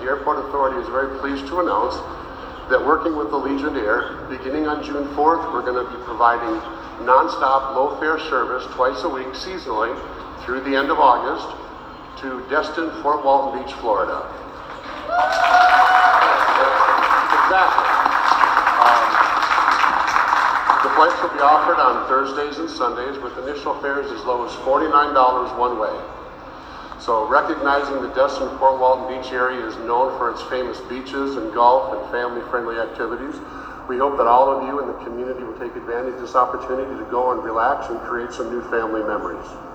The Airport Authority is very pleased to announce that working with the Legion Air, beginning on June 4th, we're going to be providing nonstop low-fare service twice a week seasonally through the end of August to Destin, Fort Walton Beach, Florida. Exactly. The flights will be offered on Thursdays and Sundays with initial fares as low as $49 one way. So recognizing the Destin Fort Walton Beach area is known for its famous beaches and golf and family-friendly activities, we hope that all of you in the community will take advantage of this opportunity to go and relax and create some new family memories.